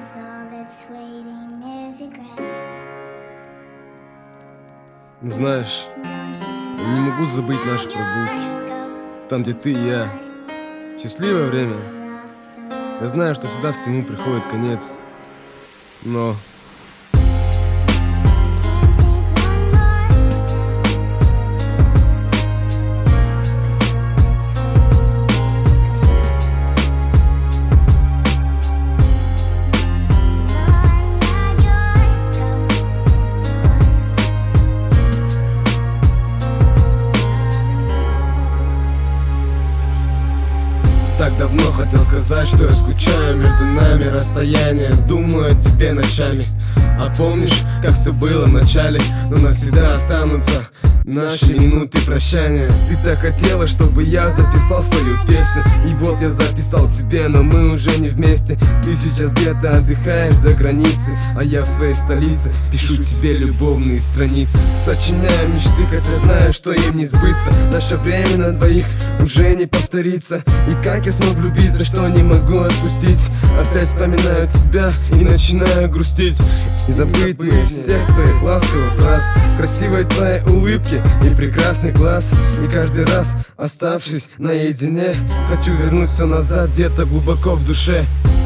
Знаешь, я не могу забыть наши прогулки, там, где ты и я. Счастливое время. Я знаю, что всегда всему приходит конец, но... Так давно хотел сказать, что я скучаю, между нами расстояние, думаю о тебе ночами. А помнишь, как все было в начале, но навсегда останутся наши минуты прощания. Ты так хотела, чтобы я записал свою песню, и вот я записал тебе, но мы уже не вместе. Ты сейчас где-то отдыхаешь за границей, а я в своей столице пишу тебе любовные страницы. Сочиняю мечты, хотя знаю, что им не сбыться. Наше время на двоих уже не повторится. И как я смог влюбиться, что не могу отпустить. Опять вспоминаю тебя и начинаю грустить. И забыть бы всех твоих ласковых фраз, красивой твоей улыбки и прекрасный глаз. И каждый раз, оставшись наедине, хочу вернуть все назад где-то глубоко в душе.